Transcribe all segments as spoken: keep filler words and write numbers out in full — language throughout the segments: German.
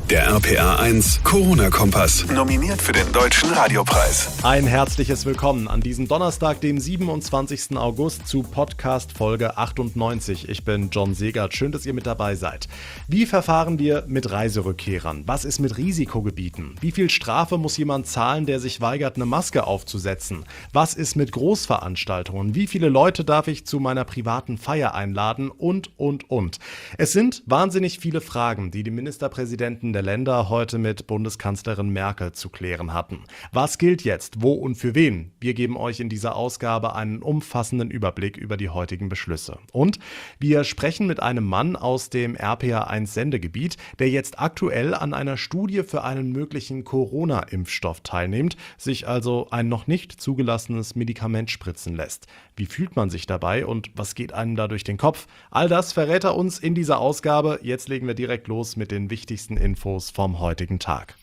Der R P R eins Corona-Kompass. Nominiert für den Deutschen Radiopreis. Ein herzliches Willkommen an diesem Donnerstag, dem siebenundzwanzigsten August, zu Podcast Folge achtundneunzig. Ich bin John Segert. Schön, dass ihr mit dabei seid. Wie verfahren wir mit Reiserückkehrern? Was ist mit Risikogebieten? Wie viel Strafe muss jemand zahlen, der sich weigert, eine Maske aufzusetzen? Was ist mit Großveranstaltungen? Wie viele Leute darf ich zu meiner privaten Feier einladen? Und, und, und. Es sind wahnsinnig viele Fragen, die die Ministerpräsidenten der Länder heute mit Bundeskanzlerin Merkel zu klären hatten. Was gilt jetzt, wo und für wen? Wir geben euch in dieser Ausgabe einen umfassenden Überblick über die heutigen Beschlüsse. Und wir sprechen mit einem Mann aus dem R P R eins Sendegebiet, der jetzt aktuell an einer Studie für einen möglichen Corona-Impfstoff teilnimmt, sich also ein noch nicht zugelassenes Medikament spritzen lässt. Wie fühlt man sich dabei und was geht einem da durch den Kopf? All das verrät er uns in dieser Ausgabe. Jetzt legen wir direkt los mit den wichtigsten Infos vom heutigen Tag.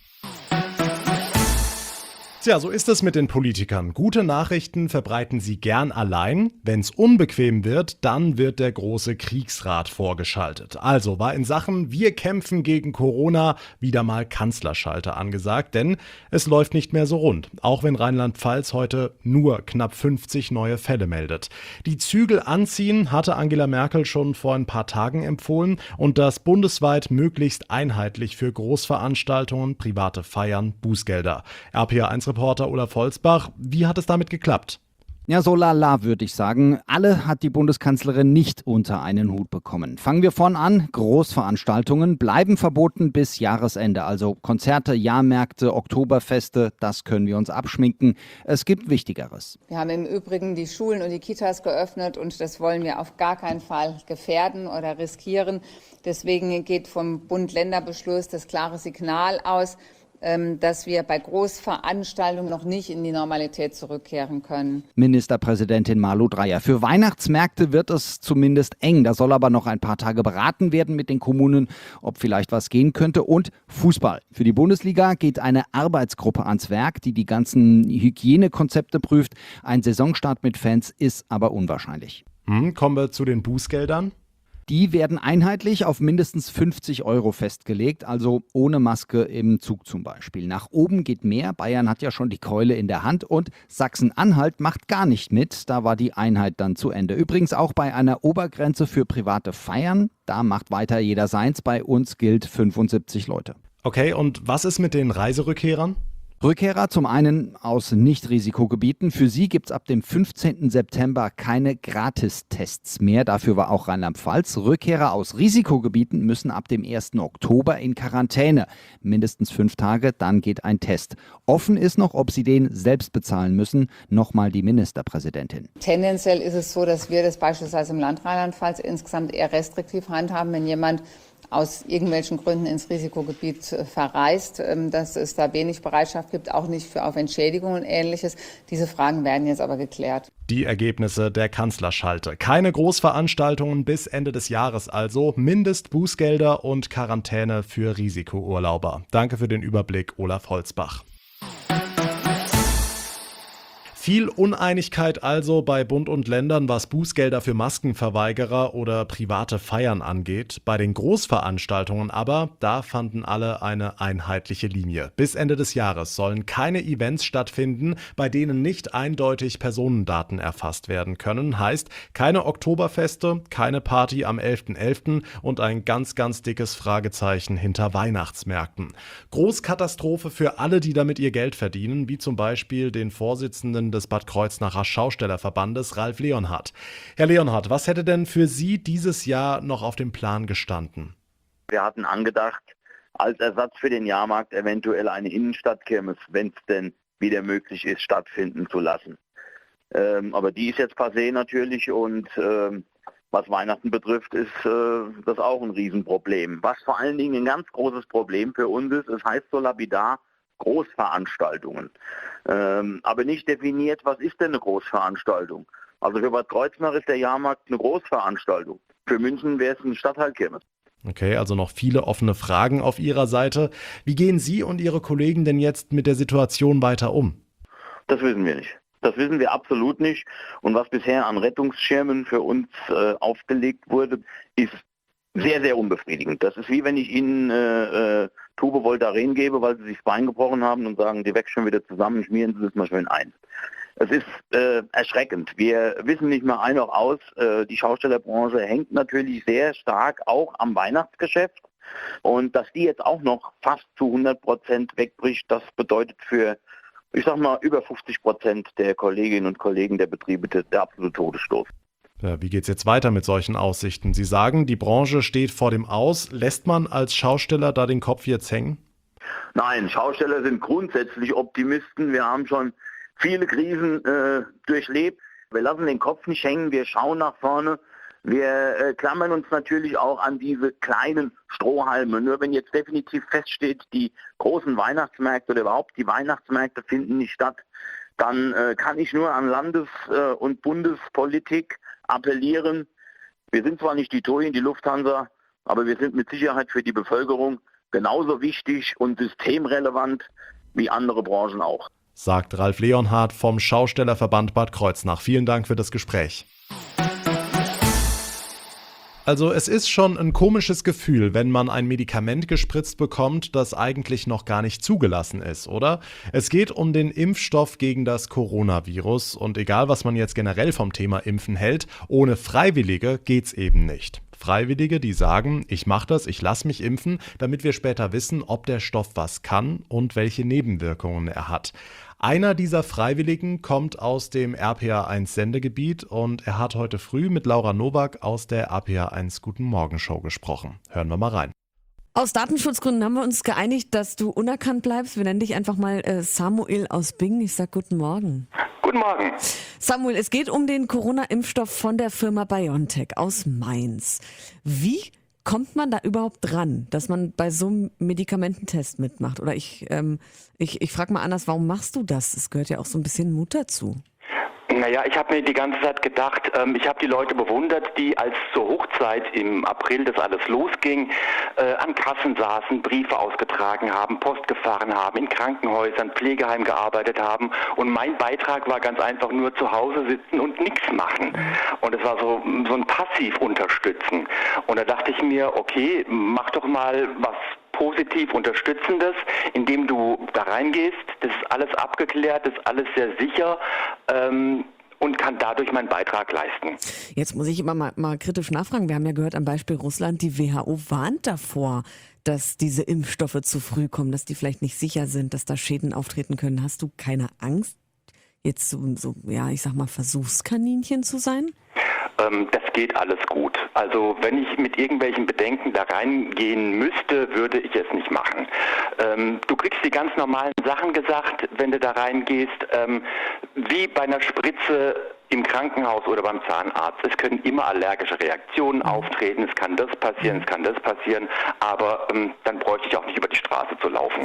Tja, so ist es mit den Politikern. Gute Nachrichten verbreiten sie gern allein. Wenn es unbequem wird, dann wird der große Kriegsrat vorgeschaltet. Also war in Sachen Wir kämpfen gegen Corona wieder mal Kanzlerschalter angesagt, denn es läuft nicht mehr so rund. Auch wenn Rheinland-Pfalz heute nur knapp fünfzig neue Fälle meldet. Die Zügel anziehen hatte Angela Merkel schon vor ein paar Tagen empfohlen und das bundesweit möglichst einheitlich für Großveranstaltungen, private Feiern, Bußgelder. R P R eins Reporter Olaf Holzbach, wie hat es damit geklappt? Ja, so lala würde ich sagen. Alle hat die Bundeskanzlerin nicht unter einen Hut bekommen. Fangen wir vorn an. Großveranstaltungen bleiben verboten bis Jahresende. Also Konzerte, Jahrmärkte, Oktoberfeste, das können wir uns abschminken. Es gibt Wichtigeres. Wir haben im Übrigen die Schulen und die Kitas geöffnet und das wollen wir auf gar keinen Fall gefährden oder riskieren. Deswegen geht vom Bund-Länder-Beschluss das klare Signal aus, dass wir bei Großveranstaltungen noch nicht in die Normalität zurückkehren können. Ministerpräsidentin Malu Dreyer. Für Weihnachtsmärkte wird es zumindest eng. Da soll aber noch ein paar Tage beraten werden mit den Kommunen, ob vielleicht was gehen könnte. Und Fußball. Für die Bundesliga geht eine Arbeitsgruppe ans Werk, die die ganzen Hygienekonzepte prüft. Ein Saisonstart mit Fans ist aber unwahrscheinlich. Hm, kommen wir zu den Bußgeldern. Die werden einheitlich auf mindestens fünfzig Euro festgelegt, also ohne Maske im Zug zum Beispiel. Nach oben geht mehr, Bayern hat ja schon die Keule in der Hand und Sachsen-Anhalt macht gar nicht mit, da war die Einheit dann zu Ende. Übrigens auch bei einer Obergrenze für private Feiern, da macht weiter jeder seins, bei uns gilt fünfundsiebzig Leute. Okay, und was ist mit den Reiserückkehrern? Rückkehrer zum einen aus Nicht-Risikogebieten. Für sie gibt es ab dem fünfzehnten September keine Gratistests mehr. Dafür war auch Rheinland-Pfalz. Rückkehrer aus Risikogebieten müssen ab dem ersten Oktober in Quarantäne. Mindestens fünf Tage, dann geht ein Test. Offen ist noch, ob sie den selbst bezahlen müssen. Nochmal die Ministerpräsidentin. Tendenziell ist es so, dass wir das beispielsweise im Land Rheinland-Pfalz insgesamt eher restriktiv handhaben, wenn jemand aus irgendwelchen Gründen ins Risikogebiet verreist, dass es da wenig Bereitschaft gibt, auch nicht für auf Entschädigung und Ähnliches. Diese Fragen werden jetzt aber geklärt. Die Ergebnisse der Kanzlerschalte. Keine Großveranstaltungen bis Ende des Jahres also. Mindestbußgelder und Quarantäne für Risikourlauber. Danke für den Überblick, Olaf Holzbach. Viel Uneinigkeit also bei Bund und Ländern, was Bußgelder für Maskenverweigerer oder private Feiern angeht. Bei den Großveranstaltungen aber, da fanden alle eine einheitliche Linie. Bis Ende des Jahres sollen keine Events stattfinden, bei denen nicht eindeutig Personendaten erfasst werden können. Heißt, keine Oktoberfeste, keine Party am elften elften und ein ganz, ganz dickes Fragezeichen hinter Weihnachtsmärkten. Großkatastrophe für alle, die damit ihr Geld verdienen, wie zum Beispiel den Vorsitzenden des Bad Kreuznacher Schaustellerverbandes, Ralf Leonhardt. Herr Leonhardt, was hätte denn für Sie dieses Jahr noch auf dem Plan gestanden? Wir hatten angedacht, als Ersatz für den Jahrmarkt eventuell eine Innenstadtkirmes, wenn es denn wieder möglich ist, stattfinden zu lassen. Ähm, aber die ist jetzt passé natürlich und ähm, was Weihnachten betrifft, ist äh, das auch ein Riesenproblem. Was vor allen Dingen ein ganz großes Problem für uns ist, es heißt so lapidar, Großveranstaltungen. Ähm, aber nicht definiert, was ist denn eine Großveranstaltung? Also für Bad Kreuznach ist der Jahrmarkt eine Großveranstaltung. Für München wäre es ein Stadtteilkirmes. Okay, also noch viele offene Fragen auf Ihrer Seite. Wie gehen Sie und Ihre Kollegen denn jetzt mit der Situation weiter um? Das wissen wir nicht. Das wissen wir absolut nicht. Und was bisher an Rettungsschirmen für uns äh, aufgelegt wurde, ist sehr, sehr unbefriedigend. Das ist wie wenn ich Ihnen äh, Tube Voltaren gebe, weil sie sich das Bein gebrochen haben und sagen, die wächst schon wieder zusammen, schmieren Sie das mal schön ein. Es ist äh, erschreckend. Wir wissen nicht mehr ein noch aus. Äh, die Schaustellerbranche hängt natürlich sehr stark auch am Weihnachtsgeschäft. Und dass die jetzt auch noch fast zu hundert Prozent wegbricht, das bedeutet für, ich sag mal, über fünfzig Prozent der Kolleginnen und Kollegen der Betriebe der absolute Todesstoß. Ja, wie geht's jetzt weiter mit solchen Aussichten? Sie sagen, die Branche steht vor dem Aus. Lässt man als Schausteller da den Kopf jetzt hängen? Nein, Schausteller sind grundsätzlich Optimisten. Wir haben schon viele Krisen äh, durchlebt. Wir lassen den Kopf nicht hängen, wir schauen nach vorne. Wir äh, klammern uns natürlich auch an diese kleinen Strohhalme. Nur wenn jetzt definitiv feststeht, die großen Weihnachtsmärkte oder überhaupt die Weihnachtsmärkte finden nicht statt, dann äh, kann ich nur an Landes- äh, und Bundespolitik appellieren. Wir sind zwar nicht die TUI, die Lufthansa, aber wir sind mit Sicherheit für die Bevölkerung genauso wichtig und systemrelevant wie andere Branchen auch. Sagt Ralf Leonhardt vom Schaustellerverband Bad Kreuznach. Vielen Dank für das Gespräch. Also es ist schon ein komisches Gefühl, wenn man ein Medikament gespritzt bekommt, das eigentlich noch gar nicht zugelassen ist, oder? Es geht um den Impfstoff gegen das Coronavirus und egal, was man jetzt generell vom Thema Impfen hält, ohne Freiwillige geht's eben nicht. Freiwillige, die sagen, ich mache das, ich lasse mich impfen, damit wir später wissen, ob der Stoff was kann und welche Nebenwirkungen er hat. Einer dieser Freiwilligen kommt aus dem R P A eins Sendegebiet und er hat heute früh mit Laura Nowak aus der R P A eins Guten Morgen Show gesprochen. Hören wir mal rein. Aus Datenschutzgründen haben wir uns geeinigt, dass du unerkannt bleibst. Wir nennen dich einfach mal äh, Samuel aus Bingen. Ich sag guten Morgen. Guten Morgen. Samuel, es geht um den Corona-Impfstoff von der Firma BioNTech aus Mainz. Wie kommt man da überhaupt dran, dass man bei so einem Medikamententest mitmacht? Oder ich, ähm, ich, ich frage mal anders, warum machst du das? Es gehört ja auch so ein bisschen Mut dazu. Naja, ich habe mir die ganze Zeit gedacht, ähm, ich habe die Leute bewundert, die als zur Hochzeit im April das alles losging, äh, an Kassen saßen, Briefe ausgetragen haben, Post gefahren haben, in Krankenhäusern, Pflegeheimen gearbeitet haben und mein Beitrag war ganz einfach nur zu Hause sitzen und nichts machen. Und es war so, so ein Passiv-Unterstützen. Und da dachte ich mir, okay, mach doch mal was positiv Unterstützendes, indem du da reingehst, das ist alles abgeklärt, das ist alles sehr sicher ähm, und kann dadurch meinen Beitrag leisten. Jetzt muss ich immer mal, mal kritisch nachfragen. Wir haben ja gehört am Beispiel Russland, die W H O warnt davor, dass diese Impfstoffe zu früh kommen, dass die vielleicht nicht sicher sind, dass da Schäden auftreten können. Hast du keine Angst, jetzt so, so ja, ich sag mal, Versuchskaninchen zu sein? Ähm, das geht alles gut. Also wenn ich mit irgendwelchen Bedenken da reingehen müsste, würde ich es nicht machen. Ähm, du kriegst die ganz normalen Sachen gesagt, wenn du da reingehst, ähm, wie bei einer Spritze im Krankenhaus oder beim Zahnarzt. Es können immer allergische Reaktionen auftreten, es kann das passieren, es kann das passieren, aber ähm, dann bräuchte ich auch nicht über die Straße zu laufen.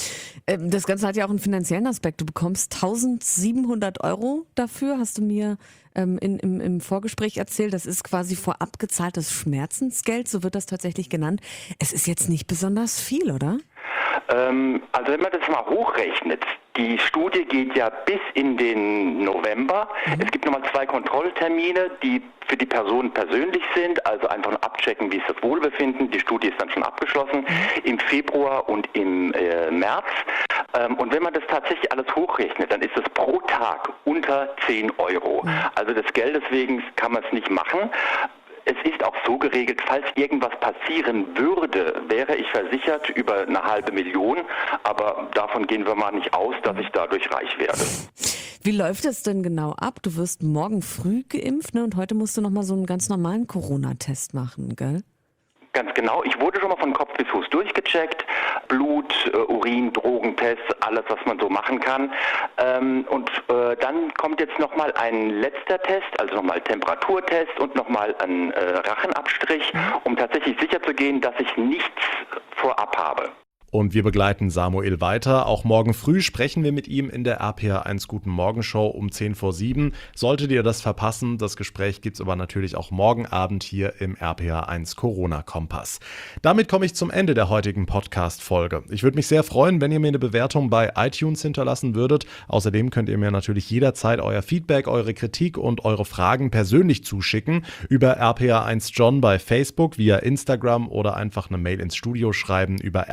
Das Ganze hat ja auch einen finanziellen Aspekt. Du bekommst tausendsiebenhundert Euro dafür, hast du mir ähm, in, im, im Vorgespräch erzählt. Das ist quasi vorab gezahltes Schmerzensgeld, so wird das tatsächlich genannt. Es ist jetzt nicht besonders viel, oder? Ähm, also wenn man das mal hochrechnet, die Studie geht ja bis in den November. Mhm. Es gibt nochmal zwei Kontrolltermine, die für die Personen persönlich sind, also einfach nur abchecken, wie ist das Wohlbefinden. Die Studie ist dann schon abgeschlossen, mhm. im Februar und im äh, März. Ähm, und wenn man das tatsächlich alles hochrechnet, dann ist es pro Tag unter zehn Euro. Mhm. Also des Geldes wegen kann man es nicht machen. Es ist auch so geregelt, falls irgendwas passieren würde, wäre ich versichert über eine halbe Million. Aber davon gehen wir mal nicht aus, dass ich dadurch reich werde. Wie läuft es denn genau ab? Du wirst morgen früh geimpft, ne? Und heute musst du nochmal so einen ganz normalen Corona-Test machen, gell? Ganz genau. Ich wurde schon mal von Kopf bis Fuß durchgecheckt. Blut, äh, Urin, Drogentests, alles, was man so machen kann. Ähm, und äh, dann kommt jetzt nochmal ein letzter Test, also nochmal Temperaturtest und nochmal ein äh, Rachenabstrich, um tatsächlich sicher zu gehen, dass ich nichts vorab habe. Und wir begleiten Samuel weiter. Auch morgen früh sprechen wir mit ihm in der R P A eins Guten Morgen Show um zehn vor sieben. Solltet ihr das verpassen, das Gespräch gibt es aber natürlich auch morgen Abend hier im R P A eins Corona-Kompass. Damit komme ich zum Ende der heutigen Podcast-Folge. Ich würde mich sehr freuen, wenn ihr mir eine Bewertung bei iTunes hinterlassen würdet. Außerdem könnt ihr mir natürlich jederzeit euer Feedback, eure Kritik und eure Fragen persönlich zuschicken über R P A eins John bei Facebook, via Instagram oder einfach eine Mail ins Studio schreiben über R P A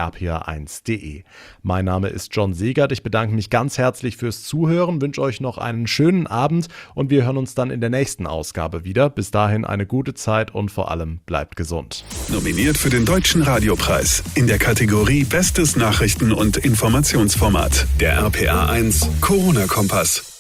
eins punkt de. Mein Name ist John Segert. Ich bedanke mich ganz herzlich fürs Zuhören, wünsche euch noch einen schönen Abend und wir hören uns dann in der nächsten Ausgabe wieder. Bis dahin eine gute Zeit und vor allem bleibt gesund. Nominiert für den Deutschen Radiopreis in der Kategorie Bestes Nachrichten- und Informationsformat. Der R P R eins Corona-Kompass.